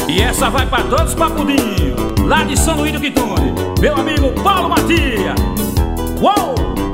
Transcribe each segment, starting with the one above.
E essa vai pra todos os papudinhos lá de São Luís do Quitune, meu amigo Paulo Matias. Uou!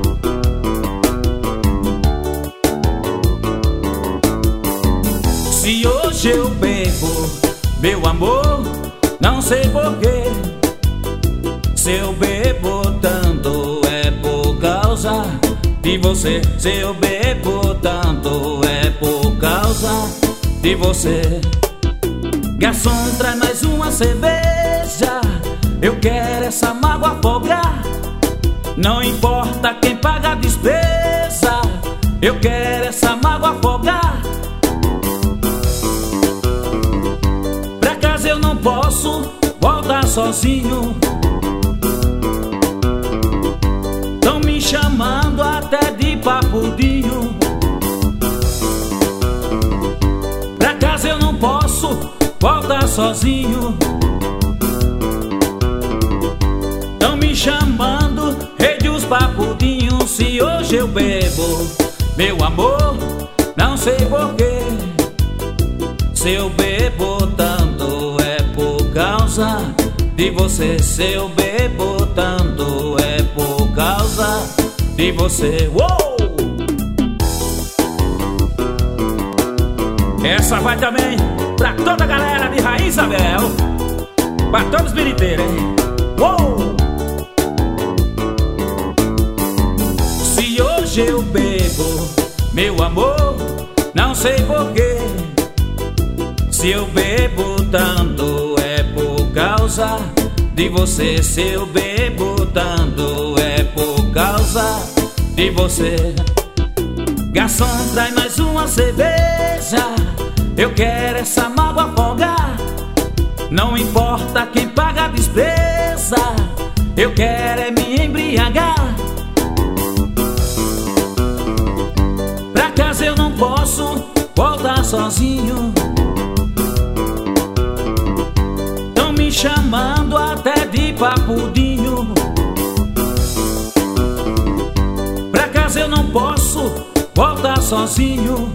Se hoje eu bebo, meu amor, não sei porquê. Se eu bebo tanto é por causa de você. Se eu bebo tanto é por causa de você. Garçom, traz mais uma cerveja, eu quero essa mágoa afogar. Não importa quem paga a despesa, eu quero essa mágoa afogar. Pra casa eu não posso voltar sozinho, tão me chamando até de papudinho. Pra casa eu não posso voltar sozinho, tão me chamando rei dos papudinhos. Se hoje eu bebo, meu amor, não sei porquê. Se eu bebo tanto é por causa de você. Se eu bebo tanto é por causa de você. Uou! Essa vai também pra toda a galera de Rainha Isabel, pra todos os biriteiros, hein? Uou! Se hoje eu bebo, meu amor, não sei porquê. Se eu bebo tanto é por causa de você. Se eu bebo tanto é por causa de você. Garçom, traz mais uma cerveja, eu quero essa mágoa afogar. Não importa quem paga a despesa, eu quero é me embriagar. Pra casa eu não posso voltar sozinho, tão me chamando até de papudinho. Pra casa eu não posso voltar sozinho,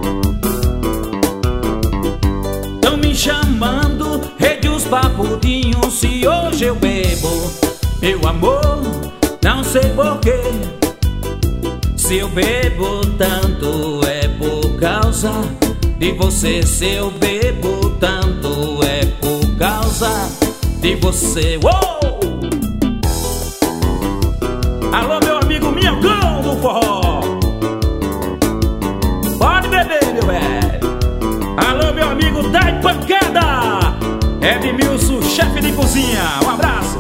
tão me chamando rei dos papudinhos. Se hoje eu bebo, meu amor, não sei porquê. Se eu bebo tanto é por causa de você. Se eu bebo tanto é por causa de você. Uou! Alô, meu amigo Minhocão do forró, pode beber, meu velho. Alô, meu amigo Dai Pancada, Edmilson, chefe de cozinha, um abraço.